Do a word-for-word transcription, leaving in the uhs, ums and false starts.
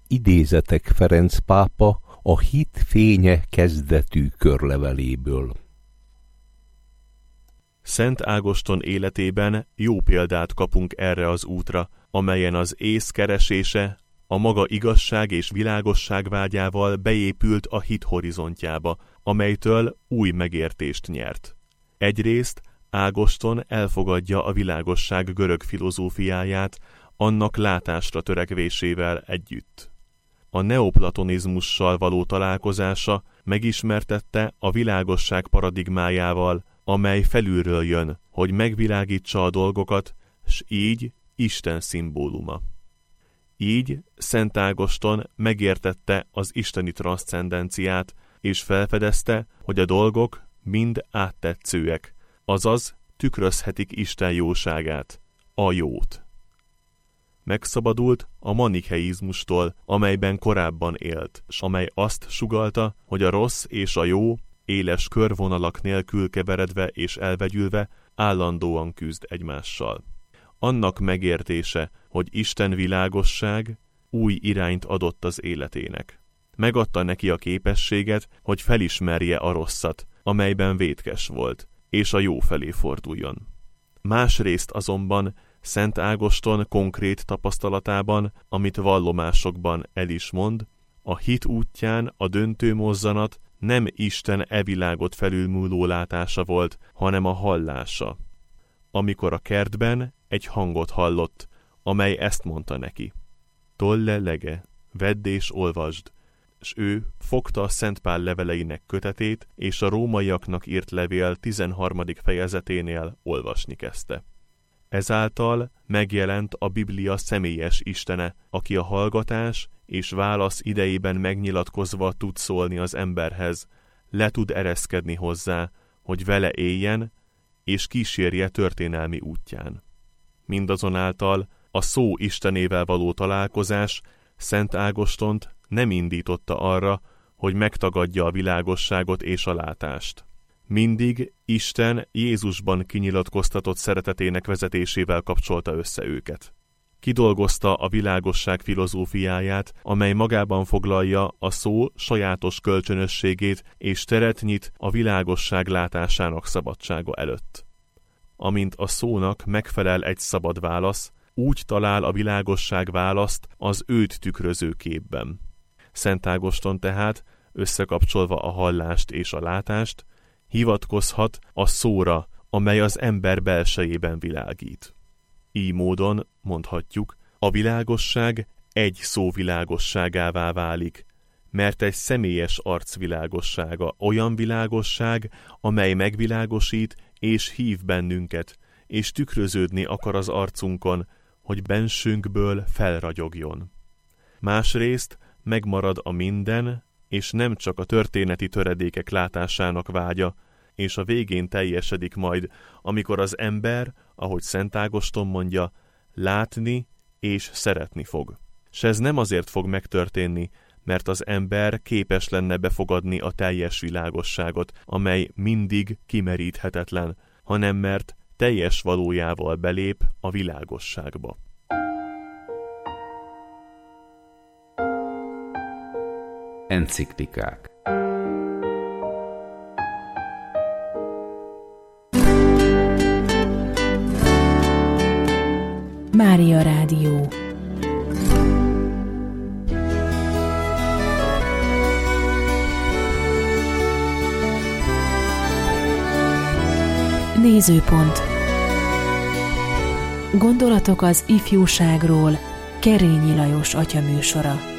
idézetek Ferenc pápa a Hit fénye kezdetű körleveléből. Szent Ágoston életében jó példát kapunk erre az útra, amelyen az ész keresése a maga igazság és világosság vágyával beépült a hit horizontjába, amelytől új megértést nyert. Egyrészt Ágoston elfogadja a világosság görög filozófiáját, annak látásra törekvésével együtt. A neoplatonizmussal való találkozása megismertette a világosság paradigmájával, amely felülről jön, hogy megvilágítsa a dolgokat, s így Isten szimbóluma. Így Szent Ágoston megértette az isteni transzcendenciát, és felfedezte, hogy a dolgok mind áttetszőek, azaz tükrözhetik Isten jóságát, a jót. Megszabadult a manikeizmustól, amelyben korábban élt, s amely azt sugallta, hogy a rossz és a jó, éles körvonalak nélkül keveredve és elvegyülve állandóan küzd egymással. Annak megértése, hogy Isten világosság új irányt adott az életének. Megadta neki a képességet, hogy felismerje a rosszat, amelyben vétkes volt, és a jó felé forduljon. Másrészt azonban Szent Ágoston konkrét tapasztalatában, amit vallomásokban el is mond, a hit útján a döntő mozzanat nem Isten e világot felülmúló látása volt, hanem a hallása. Amikor a kertben egy hangot hallott, amely ezt mondta neki: tolle lege, vedd és olvasd, s ő fogta a Szent Pál leveleinek kötetét, és a rómaiaknak írt levél tizenharmadik fejezeténél olvasni kezdte. Ezáltal megjelent a Biblia személyes Istene, aki a hallgatás és válasz idejében megnyilatkozva tud szólni az emberhez, le tud ereszkedni hozzá, hogy vele éljen, és kísérje történelmi útján. Mindazonáltal a szó Istenével való találkozás Szent Ágostont nem indította arra, hogy megtagadja a világosságot és a látást. Mindig Isten Jézusban kinyilatkoztatott szeretetének vezetésével kapcsolta össze őket. Kidolgozta a világosság filozófiáját, amely magában foglalja a szó sajátos kölcsönösségét és teret nyit a világosság látásának szabadsága előtt. Amint a szónak megfelel egy szabad válasz, úgy talál a világosság választ az őt tükröző képben. Szent Ágoston tehát, összekapcsolva a hallást és a látást, hivatkozhat a szóra, amely az ember belsejében világít. Így módon, mondhatjuk, a világosság egy szó világosságává válik, mert egy személyes arc világossága olyan világosság, amely megvilágosít és hív bennünket, és tükröződni akar az arcunkon, hogy bensünkből felragyogjon. Másrészt megmarad a minden, és nem csak a történeti töredékek látásának vágya, és a végén teljesedik majd, amikor az ember, ahogy Szent Ágoston mondja, látni és szeretni fog. S ez nem azért fog megtörténni, mert az ember képes lenne befogadni a teljes világosságot, amely mindig kimeríthetetlen, hanem mert teljes valójával belép a világosságba. Enciklikák. Mária Rádió. Nézőpont. Gondolatok az ifjúságról. Kerényi Lajos atya műsora.